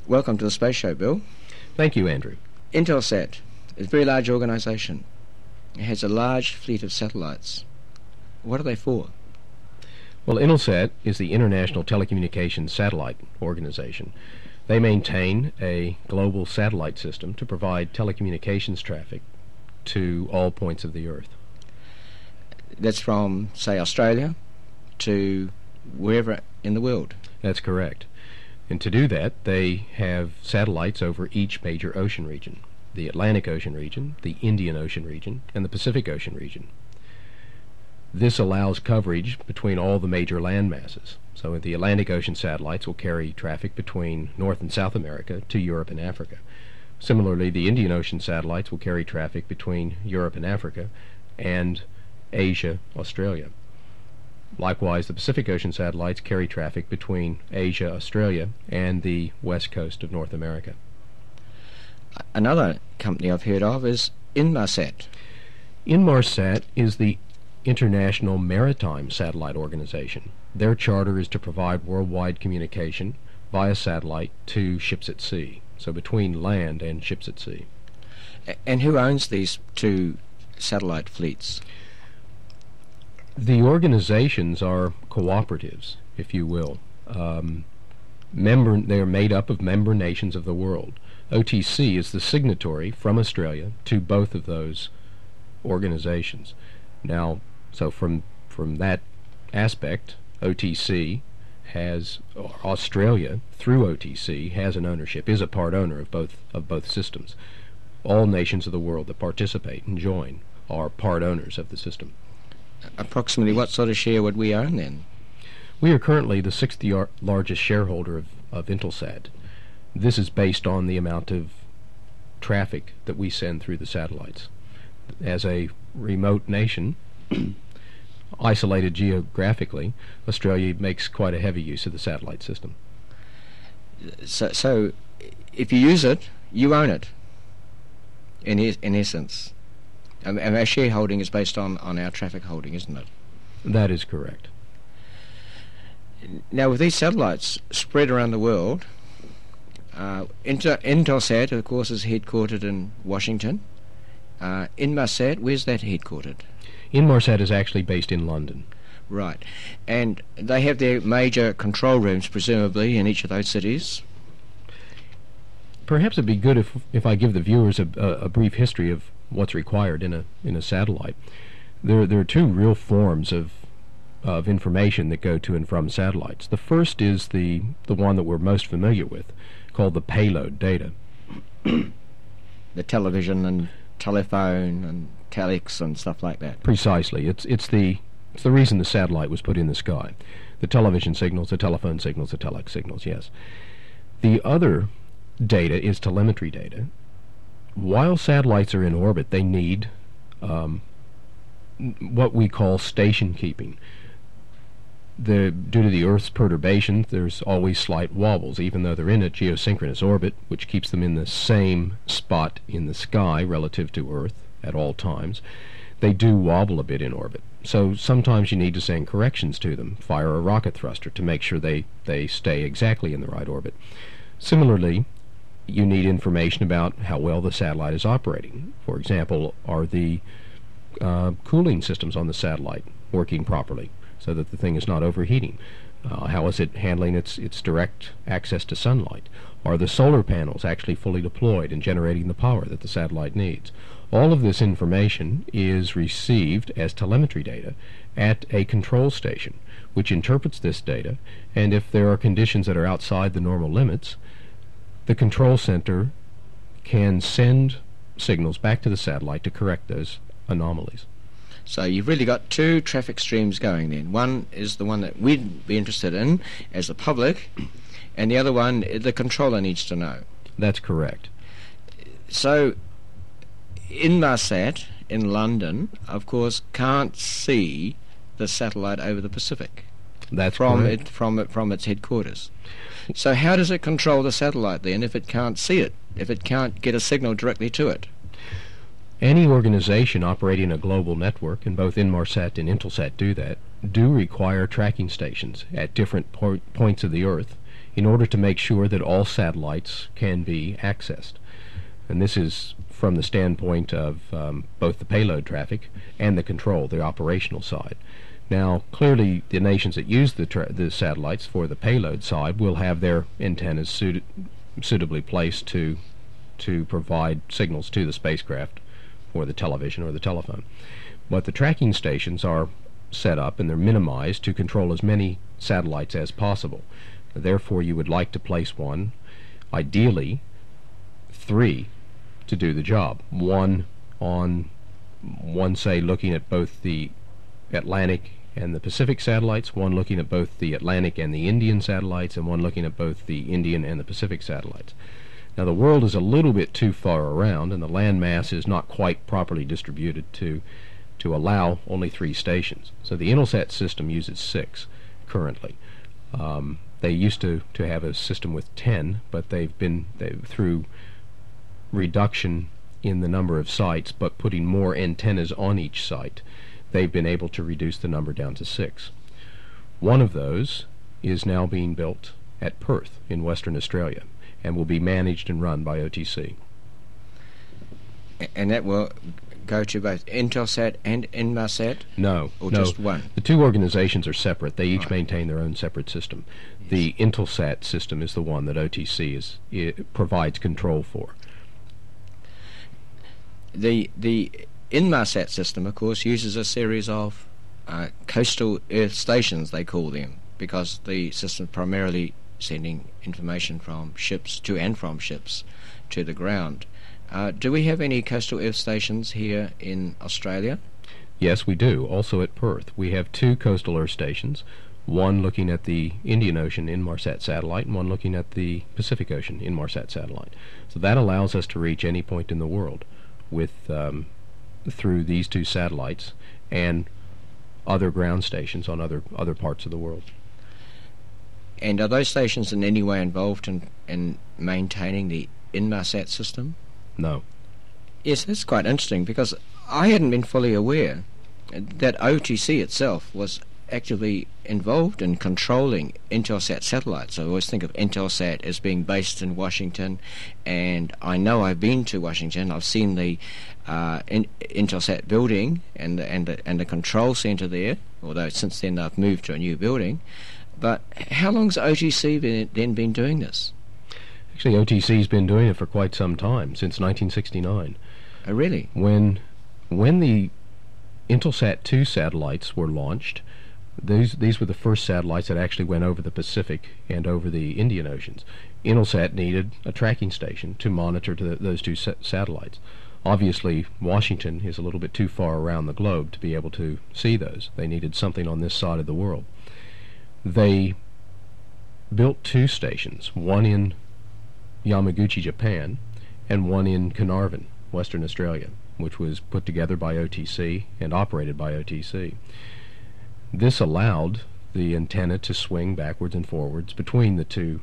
Welcome to the Space Show, Bill. Thank you, Andrew. Intelsat is a very large organisation. It has a large fleet of satellites. What are they for? Well, Intelsat is the International Telecommunications Satellite Organization. They maintain a global satellite system to provide telecommunications traffic to all points of the Earth. That's from, say, Australia to wherever in the world. That's correct. And to do that, they have satellites over each major ocean region: the Atlantic Ocean region, the Indian Ocean region, and the Pacific Ocean region. This allows coverage between all the major land masses. So the Atlantic Ocean satellites will carry traffic between North and South America to Europe and Africa. Similarly, the Indian Ocean satellites will carry traffic between Europe and Africa and Asia, Australia. Likewise, the Pacific Ocean satellites carry traffic between Asia, Australia, and the west coast of North America. Another company I've heard of is Inmarsat. Inmarsat is the International Maritime Satellite Organization. Their charter is to provide worldwide communication via satellite to ships at sea, so between land and ships at sea. And who owns these two satellite fleets? The organizations are cooperatives, if you will. They are made up of member nations of the world. OTC is the signatory from Australia to both of those organizations. Now, so from that aspect, OTC has, or Australia through OTC has an ownership, is a part owner of both systems. All nations of the world that participate and join are part owners of the system. Approximately what sort of share would we own then? We are currently the sixth largest shareholder of Intelsat. This is based on the amount of traffic that we send through the satellites. As a remote nation, isolated geographically, Australia makes quite a heavy use of the satellite system. So if you use it, you own it, in essence. And our shareholding is based on our traffic holding, isn't it? That is correct. Now, with these satellites spread around the world, Intelsat, of course, is headquartered in Washington. Inmarsat, where's that headquartered? Inmarsat is actually based in London. Right. And they have their major control rooms, presumably, in each of those cities. Perhaps it'd be good if I give the viewers a brief history of what's required in a satellite. There are two real forms of information that go to and from satellites. The first is the one that we're most familiar with, called the payload data. The television and telephone and telex and stuff like that. Precisely. It's the reason the satellite was put in the sky. The television signals, the telephone signals, the telex signals, yes. The other data is telemetry data. While satellites are in orbit, they need what we call station keeping. Due to the Earth's perturbations, there's always slight wobbles, even though they're in a geosynchronous orbit, which keeps them in the same spot in the sky relative to Earth at all times. They do wobble a bit in orbit. So sometimes you need to send corrections to them, fire a rocket thruster to make sure they stay exactly in the right orbit. Similarly, you need information about how well the satellite is operating. For example, are the cooling systems on the satellite working properly so that the thing is not overheating? How is it handling its direct access to sunlight? Are the solar panels actually fully deployed and generating the power that the satellite needs? All of this information is received as telemetry data at a control station, which interprets this data, and if there are conditions that are outside the normal limits, the control center can send signals back to the satellite to correct those anomalies. So you've really got two traffic streams going then. One is the one that we'd be interested in as the public, and the other one the controller needs to know. That's correct. So Inmarsat in London, of course, can't see the satellite over the Pacific. That's correct. From its headquarters. So how does it control the satellite then if it can't see it, if it can't get a signal directly to it? Any organization operating a global network, and both Inmarsat and Intelsat do that, do require tracking stations at different points of the Earth in order to make sure that all satellites can be accessed. And this is from the standpoint of both the payload traffic and the control, the operational side. Now, clearly, the nations that use the satellites for the payload side will have their antennas suitably placed to provide signals to the spacecraft or the television or the telephone. But the tracking stations are set up and they're minimized to control as many satellites as possible. Therefore, you would like to place one, ideally 3, to do the job. One, say, looking at both the Atlantic and the Pacific satellites, one looking at both the Atlantic and the Indian satellites, and one looking at both the Indian and the Pacific satellites. Now, the world is a little bit too far around, and the land mass is not quite properly distributed to allow only 3 stations. So the Intelsat system uses 6 currently. They used to have a system with 10, but they've through reduction in the number of sites, but putting more antennas on each site, they've been able to reduce the number down to 6. One of those is now being built at Perth in Western Australia and will be managed and run by OTC. And that will go to both Intelsat and Inmarsat? No. Or just one? The 2 organizations are separate. They each maintain their own separate system. Yes. The Intelsat system is the one that OTC provides control for. The Inmarsat system, of course, uses a series of coastal Earth stations, they call them, because the system is primarily sending information from ships to and from ships to the ground. Do we have any coastal Earth stations here in Australia? Yes, we do. Also at Perth. We have 2 coastal Earth stations, one looking at the Indian Ocean Inmarsat satellite and one looking at the Pacific Ocean Inmarsat satellite. So that allows us to reach any point in the world with through these 2 satellites and other ground stations on other parts of the world. And are those stations in any way involved in maintaining the Inmarsat system? No. Yes, that's quite interesting, because I hadn't been fully aware that OTC itself was actively involved in controlling Intelsat satellites. I always think of Intelsat as being based in Washington, and I know I've been to Washington. I've seen the Intelsat building and the control center there, although since then I've moved to a new building. But how long's OTC been doing this? Actually, OTC's been doing it for quite some time, since 1969. Oh, really? When the Intelsat 2 satellites were launched, these were the first satellites that actually went over the Pacific and over the Indian Oceans. Intelsat needed a tracking station to monitor those 2 satellites. Obviously, Washington is a little bit too far around the globe to be able to see those. They needed something on this side of the world. They built 2 stations, one in Yamaguchi, Japan, and one in Carnarvon, Western Australia, which was put together by OTC and operated by OTC. This allowed the antenna to swing backwards and forwards between the 2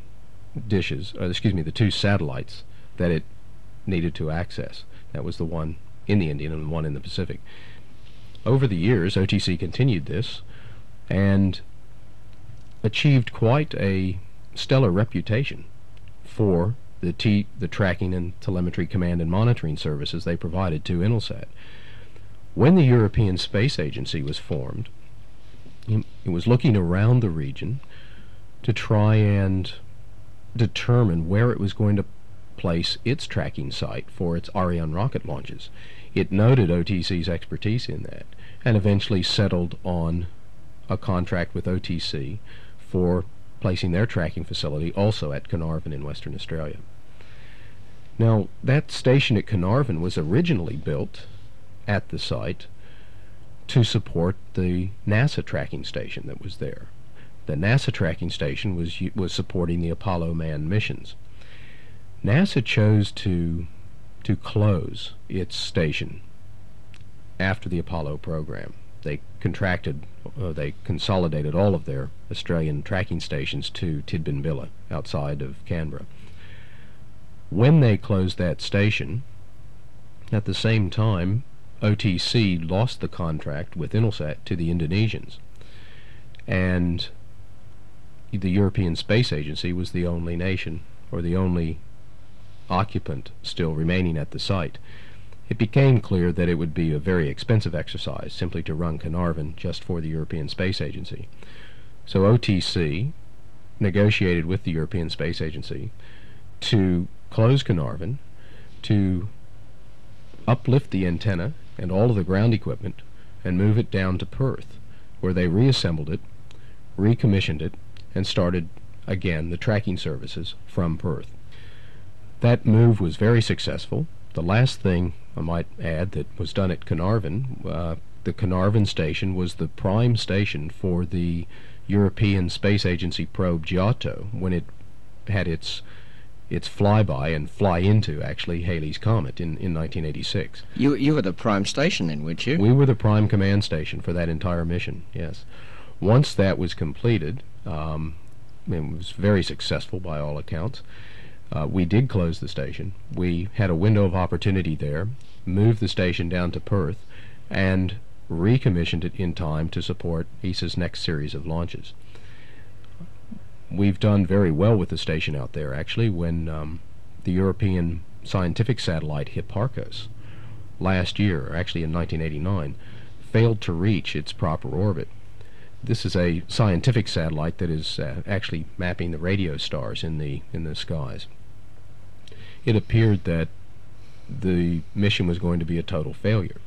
the 2 satellites that it needed to access. That was the one in the Indian and the one in the Pacific. Over the years, OTC continued this and achieved quite a stellar reputation for the tracking and telemetry command and monitoring services they provided to Intelsat. When the European Space Agency was formed, it was looking around the region to try and determine where it was going to place its tracking site for its Ariane rocket launches. It noted OTC's expertise in that and eventually settled on a contract with OTC for placing their tracking facility also at Carnarvon in Western Australia. Now, that station at Carnarvon was originally built at the site to support the NASA tracking station that was there. The NASA tracking station was supporting the Apollo manned missions. NASA chose to close its station after the Apollo program. They consolidated all of their Australian tracking stations to Tidbinbilla outside of Canberra. When they closed that station, at the same time, OTC lost the contract with Intelsat to the Indonesians. And the European Space Agency was the only nation, or the only occupant still remaining at the site. It became clear that it would be a very expensive exercise simply to run Carnarvon just for the European Space Agency. So OTC negotiated with the European Space Agency to close Carnarvon, to uplift the antenna and all of the ground equipment and move it down to Perth, where they reassembled it, recommissioned it, and started again the tracking services from Perth. That move was very successful. The last thing I might add that was done at Carnarvon, the Carnarvon station was the prime station for the European Space Agency probe Giotto when it had its flyby and fly into, actually, Halley's Comet in 1986. You were the prime station then, weren't you? We were the prime command station for that entire mission, yes. Once that was completed, it was very successful by all accounts. We did close the station. We had a window of opportunity there, moved the station down to Perth, and recommissioned it in time to support ESA's next series of launches. We've done very well with the station out there, actually. When the European scientific satellite Hipparcos last year, actually in 1989, failed to reach its proper orbit. This is a scientific satellite that is actually mapping the radio stars in the skies. It appeared that the mission was going to be a total failure.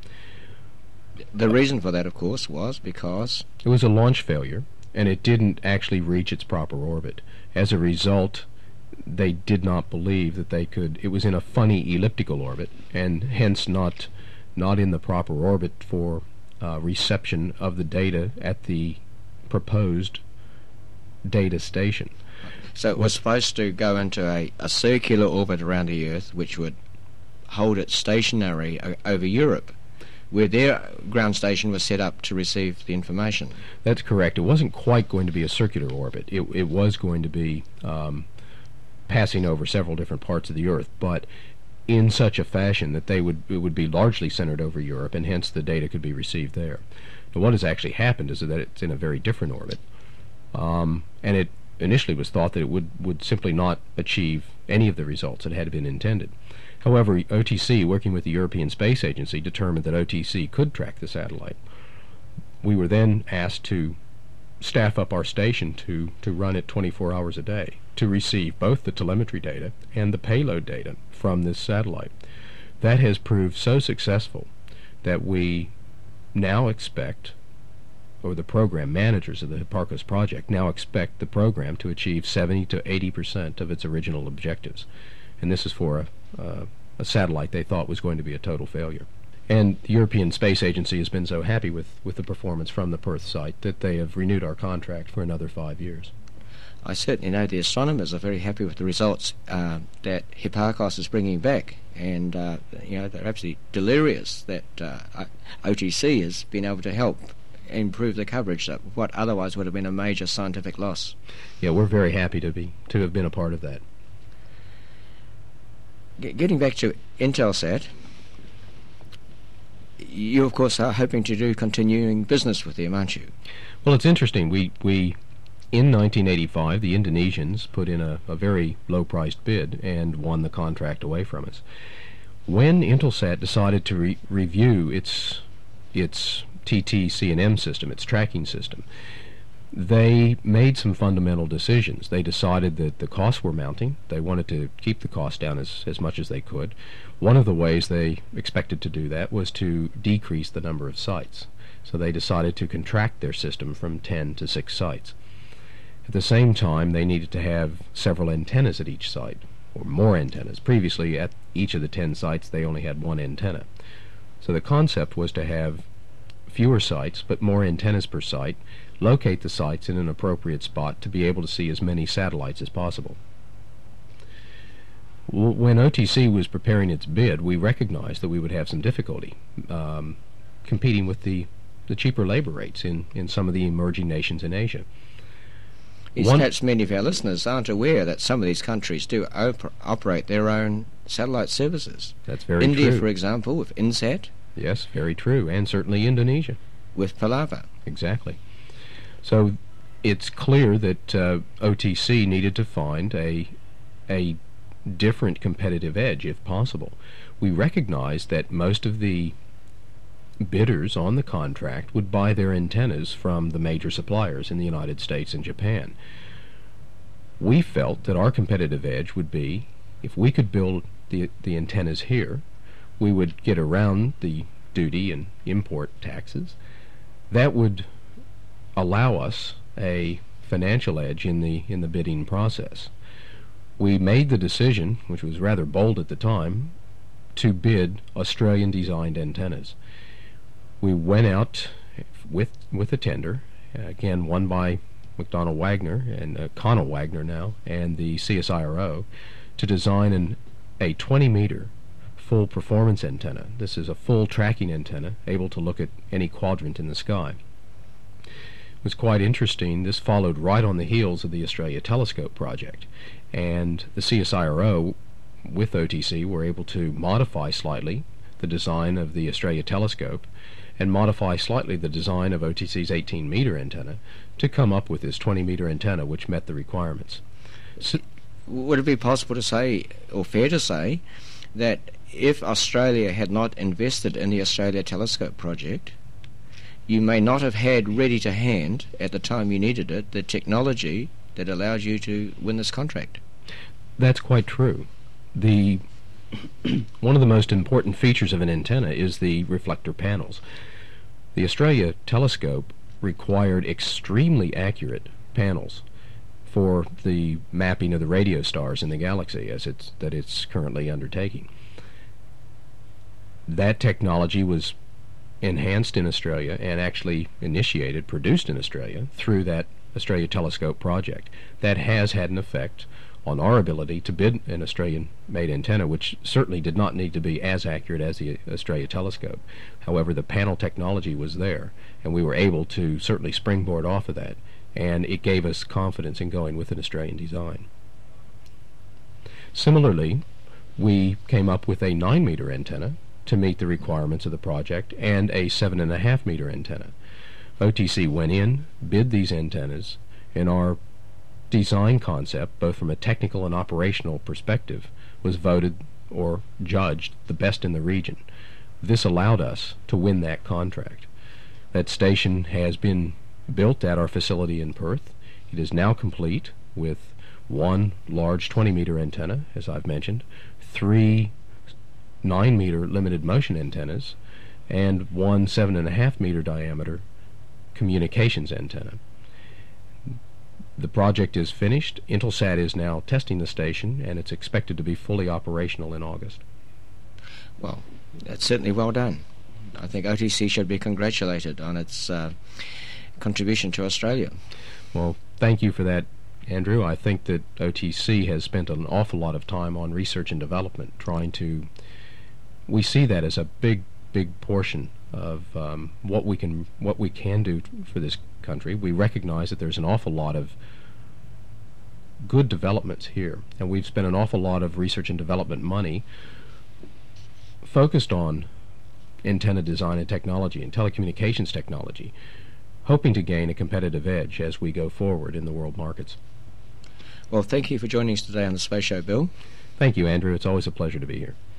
The reason for that, of course, was because it was a launch failure, and it didn't actually reach its proper orbit. As a result, they did not believe that they could. It was in a funny elliptical orbit, and hence not in the proper orbit for reception of the data at the proposed data station. So it was supposed to go into a circular orbit around the Earth, which would hold it stationary over Europe, where their ground station was set up to receive the information. That's correct. It wasn't quite going to be a circular orbit. It was going to be passing over several different parts of the Earth, but in such a fashion that it would be largely centered over Europe, and hence the data could be received there. Now, what has actually happened is that it's in a very different orbit, and it initially was thought that it would simply not achieve any of the results that had been intended. However, OTC, working with the European Space Agency, determined that OTC could track the satellite. We were then asked to staff up our station to run it 24 hours a day, to receive both the telemetry data and the payload data from this satellite. That has proved so successful that we now expect, or the program managers of the Hipparcos project now expect the program to achieve 70 to 80% of its original objectives. And this is for a satellite they thought was going to be a total failure. And the European Space Agency has been so happy with the performance from the Perth site that they have renewed our contract for another 5 years. I certainly know the astronomers are very happy with the results that Hipparcos is bringing back, and they're absolutely delirious that OTC has been able to help improve the coverage of what otherwise would have been a major scientific loss. Yeah, we're very happy to have been a part of that. Getting back to Intelsat, you of course are hoping to do continuing business with them, aren't you? Well, it's interesting. We in 1985, the Indonesians put in a very low-priced bid and won the contract away from us. When Intelsat decided to review its TT-C&M system, its tracking system, they made some fundamental decisions. They decided that the costs were mounting. They wanted to keep the cost down as much as they could. One of the ways they expected to do that was to decrease the number of sites. So they decided to contract their system from 10 to 6 sites. At the same time, they needed to have several antennas at each site, or more antennas. Previously, at each of the 10 sites, they only had one antenna. So the concept was to have fewer sites, but more antennas per site, locate the sites in an appropriate spot to be able to see as many satellites as possible. When OTC was preparing its bid, we recognized that we would have some difficulty competing with the cheaper labor rates in some of the emerging nations in Asia. Perhaps many of our listeners aren't aware that some of these countries do operate their own satellite services. That's very true. India, for example, with INSAT. Yes, very true, and certainly Indonesia. With Palava. Exactly. So it's clear that OTC needed to find a different competitive edge if possible. We recognized that most of the bidders on the contract would buy their antennas from the major suppliers in the United States and Japan. We felt that our competitive edge would be, if we could build the antennas here, we would get around the duty and import taxes. That would allow us a financial edge in the bidding process. We made the decision, which was rather bold at the time, to bid Australian-designed antennas. We went out with a tender, again won by McDonnell Wagner and Connell Wagner now, and the CSIRO, to design a 20-meter full performance antenna. This is a full tracking antenna, able to look at any quadrant in the sky. It was quite interesting. This followed right on the heels of the Australia Telescope project, and the CSIRO with OTC were able to modify slightly the design of the Australia Telescope and modify slightly the design of OTC's 18-meter antenna to come up with this 20-meter antenna, which met the requirements. So, would it be possible to say, or fair to say, that if Australia had not invested in the Australia Telescope project, you may not have had ready to hand, at the time you needed it, the technology that allowed you to win this contract? That's quite true. One of the most important features of an antenna is the reflector panels. The Australia Telescope required extremely accurate panels for the mapping of the radio stars in the galaxy that it's currently undertaking. That technology was enhanced in Australia and actually produced in Australia through that Australia Telescope project. That has had an effect on our ability to bid an Australian-made antenna, which certainly did not need to be as accurate as the Australia Telescope. However, the panel technology was there, and we were able to certainly springboard off of that, and it gave us confidence in going with an Australian design. Similarly, we came up with a 9-meter antenna to meet the requirements of the project, and a 7.5-meter antenna. OTC went in, bid these antennas, and our design concept, both from a technical and operational perspective, was voted or judged the best in the region. This allowed us to win that contract. That station has been built at our facility in Perth. It is now complete with one large 20-meter antenna, as I've mentioned, 3 9-meter limited motion antennas, and one 7.5-meter diameter communications antenna. The project is finished. Intelsat is now testing the station, and it's expected to be fully operational in August. Well, that's certainly well done. I think OTC should be congratulated on its contribution to Australia. Well, thank you for that, Andrew. I think that OTC has spent an awful lot of time on research and development, we see that as a big portion of what we can do for this country. We recognize that there's an awful lot of good developments here, and we've spent an awful lot of research and development money focused on antenna design and technology and telecommunications technology, hoping to gain a competitive edge as we go forward in the world markets. Well, thank you for joining us today on the Space Show, Bill. Thank you, Andrew. It's always a pleasure to be here.